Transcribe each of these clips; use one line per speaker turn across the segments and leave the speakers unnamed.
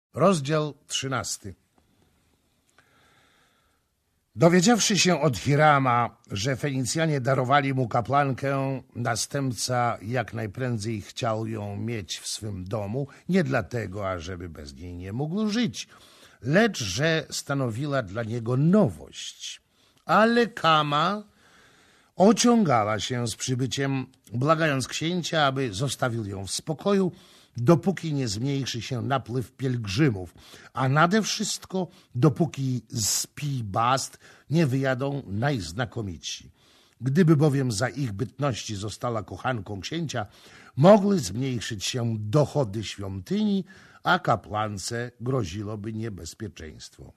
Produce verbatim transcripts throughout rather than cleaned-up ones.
Rozdział trzynasty. Dowiedziawszy się od Hirama, że Fenicjanie darowali mu kapłankę, następca jak najprędzej chciał ją mieć w swym domu, nie dlatego, ażeby bez niej nie mógł żyć, lecz że stanowiła dla niego nowość. Ale Kama ociągała się z przybyciem, błagając księcia, aby zostawił ją w spokoju, dopóki nie zmniejszy się napływ pielgrzymów, a nade wszystko dopóki z Pi-Bast nie wyjadą najznakomitsi. Gdyby bowiem za ich bytności została kochanką księcia, mogły zmniejszyć się dochody świątyni, a kapłance groziłoby niebezpieczeństwo.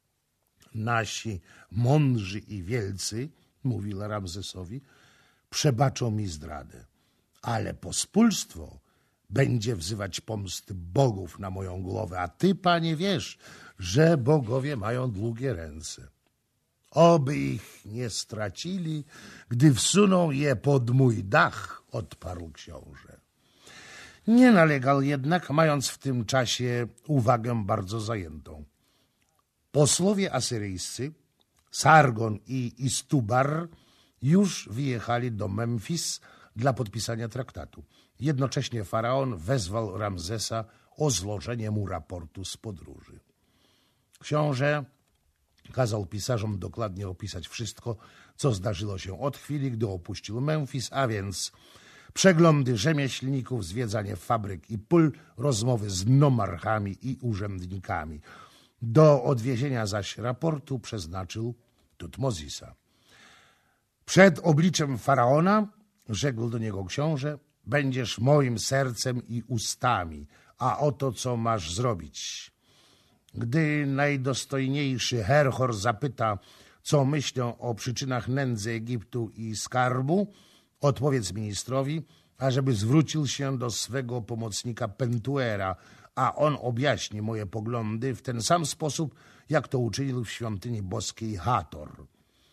Nasi mądrzy i wielcy, mówiła Ramzesowi, przebaczą mi zdradę, ale pospólstwo będzie wzywać pomsty bogów na moją głowę, a ty, panie, wiesz, że bogowie mają długie ręce. Oby ich nie stracili, gdy wsuną je pod mój dach, odparł książę. Nie nalegał jednak, mając w tym czasie uwagę bardzo zajętą. Posłowie asyryjscy, Sargon i Istubar, już wyjechali do Memfis dla podpisania traktatu. Jednocześnie faraon wezwał Ramzesa o złożenie mu raportu z podróży. Książę kazał pisarzom dokładnie opisać wszystko, co zdarzyło się od chwili, gdy opuścił Memfis, a więc przeglądy rzemieślników, zwiedzanie fabryk i pól, rozmowy z nomarchami i urzędnikami. Do odwiezienia zaś raportu przeznaczył Tutmozisa. Przed obliczem faraona, rzekł do niego książę, będziesz moim sercem i ustami, a oto co masz zrobić. Gdy najdostojniejszy Herhor zapyta, co myślą o przyczynach nędzy Egiptu i skarbu, odpowiedz ministrowi, ażeby zwrócił się do swego pomocnika Pentuera, a on objaśni moje poglądy w ten sam sposób, jak to uczynił w świątyni boskiej Hator.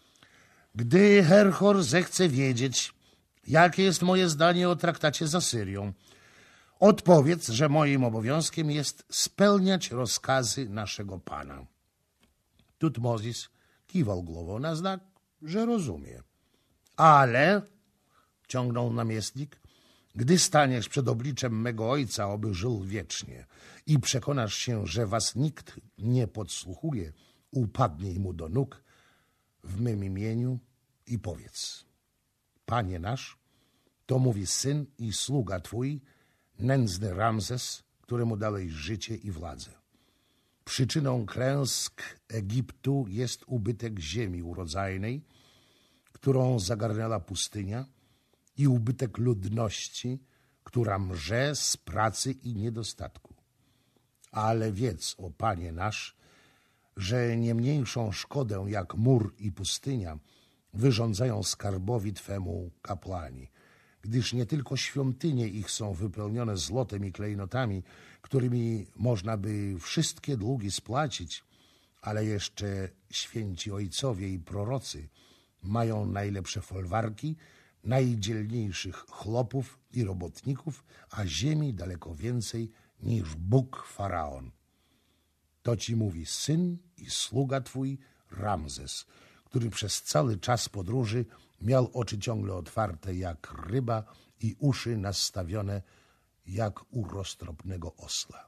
Gdy Herhor zechce wiedzieć, jakie jest moje zdanie o traktacie z Asyrią, odpowiedz, że moim obowiązkiem jest spełniać rozkazy naszego pana. Tutmozis kiwał głową na znak, że rozumie. Ale, ciągnął namiestnik, gdy staniesz przed obliczem mego ojca, oby żył wiecznie, i przekonasz się, że was nikt nie podsłuchuje, upadnij mu do nóg w mym imieniu i powiedz: Panie nasz, to mówi syn i sługa twój, nędzny Ramzes, któremu dałeś życie i władzę. Przyczyną klęsk Egiptu jest ubytek ziemi urodzajnej, którą zagarnęła pustynia, i ubytek ludności, która mrze z pracy i niedostatku. Ale wiedz, o Panie nasz, że nie mniejszą szkodę jak mur i pustynia wyrządzają skarbowi Twemu kapłani, gdyż nie tylko świątynie ich są wypełnione złotem i klejnotami, którymi można by wszystkie długi spłacić, ale jeszcze święci ojcowie i prorocy mają najlepsze folwarki, najdzielniejszych chłopów i robotników, a ziemi daleko więcej niż Bóg Faraon. To ci mówi syn i sługa twój Ramzes, który przez cały czas podróży miał oczy ciągle otwarte jak ryba i uszy nastawione jak u roztropnego osla.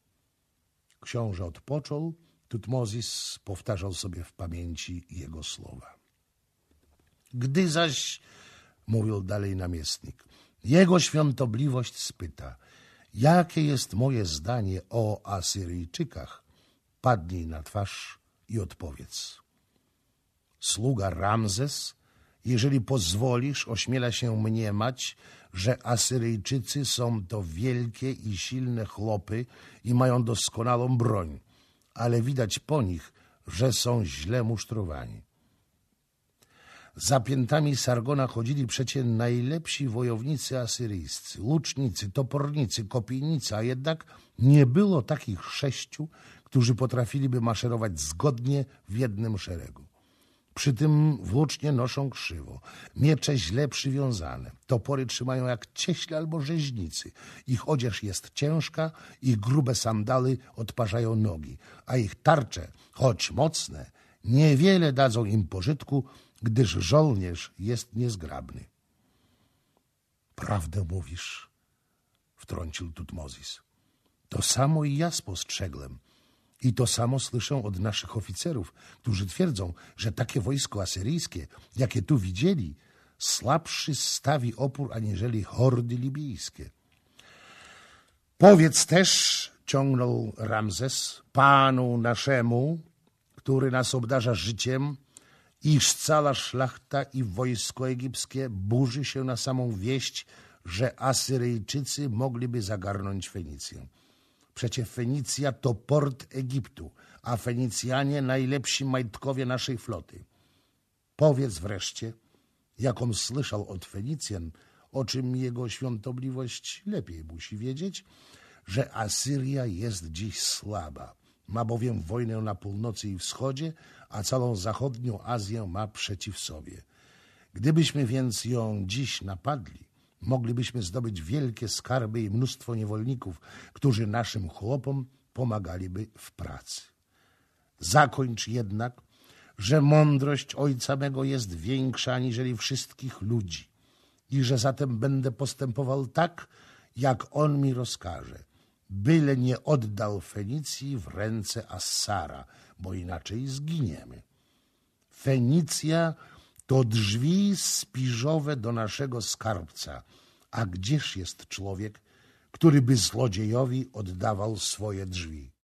Książę odpoczął, Tutmozis powtarzał sobie w pamięci jego słowa. Gdy zaś, mówił dalej namiestnik, jego świątobliwość spyta, jakie jest moje zdanie o Asyryjczykach, padnij na twarz i odpowiedz. Sługa Ramzes, jeżeli pozwolisz, ośmiela się mniemać, że Asyryjczycy są to wielkie i silne chłopy i mają doskonałą broń, ale widać po nich, że są źle musztrowani. Za piętami Sargona chodzili przecie najlepsi wojownicy asyryjscy, łucznicy, topornicy, kopijnicy, a jednak nie było takich sześciu, którzy potrafiliby maszerować zgodnie w jednym szeregu. Przy tym włócznie noszą krzywo, miecze źle przywiązane, topory trzymają jak cieśle albo rzeźnicy. Ich odzież jest ciężka, ich grube sandały odparzają nogi, a ich tarcze, choć mocne, niewiele dadzą im pożytku, gdyż żołnierz jest niezgrabny. Prawdę mówisz, wtrącił Tutmozis. To samo i ja spostrzegłem. I to samo słyszę od naszych oficerów, którzy twierdzą, że takie wojsko asyryjskie, jakie tu widzieli, słabszy stawi opór aniżeli hordy libijskie. Powiedz też, ciągnął Ramzes, panu naszemu, który nas obdarza życiem, iż cała szlachta i wojsko egipskie burzy się na samą wieść, że Asyryjczycy mogliby zagarnąć Fenicję. Przecie Fenicja to port Egiptu, a Fenicjanie najlepsi majtkowie naszej floty. Powiedz wreszcie, jaką słyszał od Fenicjan, o czym jego świątobliwość lepiej musi wiedzieć, że Asyria jest dziś słaba. Ma bowiem wojnę na północy i wschodzie, a całą zachodnią Azję ma przeciw sobie. Gdybyśmy więc ją dziś napadli, moglibyśmy zdobyć wielkie skarby i mnóstwo niewolników, którzy naszym chłopom pomagaliby w pracy. Zakończ jednak, że mądrość ojca mego jest większa aniżeli wszystkich ludzi i że zatem będę postępował tak, jak on mi rozkaże, byle nie oddał Fenicji w ręce Assara, bo inaczej zginiemy. Fenicja to drzwi spiżowe do naszego skarbca, a gdzież jest człowiek, który by złodziejowi oddawał swoje drzwi?